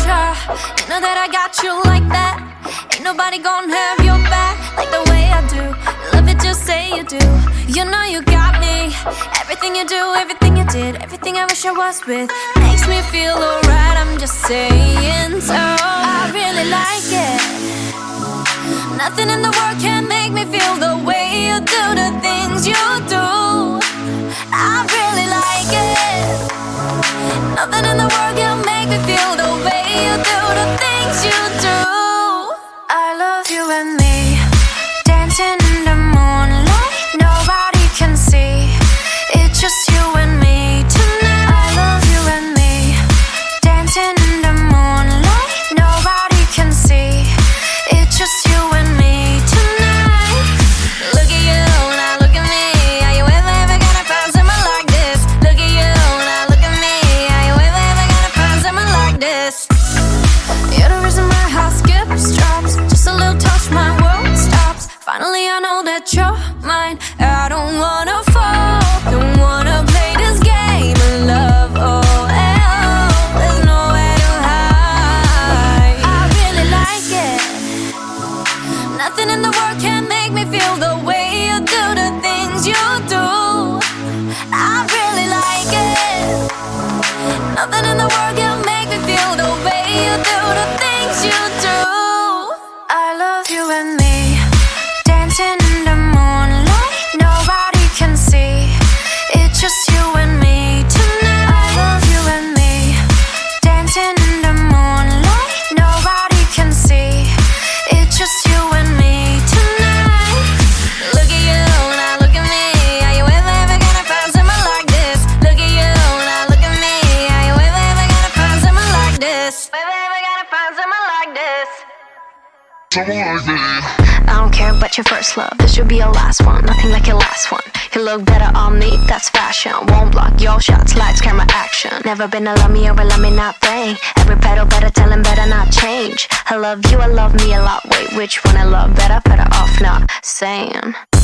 try. You know that I got you like that. Ain't nobody gonna have your back like the way I do. You love it, just say you do. You know you got me. Everything you do, everything you did, everything I wish I was with makes me feel alright, I'm just saying. So I really like it. Nothing in the world can make me feel the way you do the things you do. I really like it. Nothing in the world can make me feel the way you do the things you do. I love you and me, dancing in the moonlight, nobody can see. It's just you and me tonight. I love you and me, dancing in the moonlight, nobody can see. It's just you and me tonight. Look at you, now look at me. Are you ever gonna find someone like this? Look at you, now look at me. Are you ever gonna find someone like this? You're the reason my heart skips, drops. Just a little touch, my world stops. Finally I know that you're mine. I don't wanna fall, don't wanna play this game of love. Oh, there's nowhere to hide. I really like it. Nothing in the world can make me feel the way you do the things you do. I really like it. Nothing in the world can make me feel the way you do the things you do. I love you and me, dancing in the moonlight, nobody can see. It's just you and me tonight. I love you and me, dancing in the moonlight, nobody can see. It's just you and me tonight. Look at you, now look at me. Are you ever gonna find someone like this? Look at you, now look at me. Are you ever gonna find someone like this? Ever gonna find someone like this? I don't care about your first love, this should be your last one. Nothing like your last one. You look better on me, that's fashion. Won't block your shots, lights, camera, action. Never been a love me or a love me not thing. Every pedal better tell him better not change. I love you, I love me a lot. Wait, which one I love better? Better off not saying.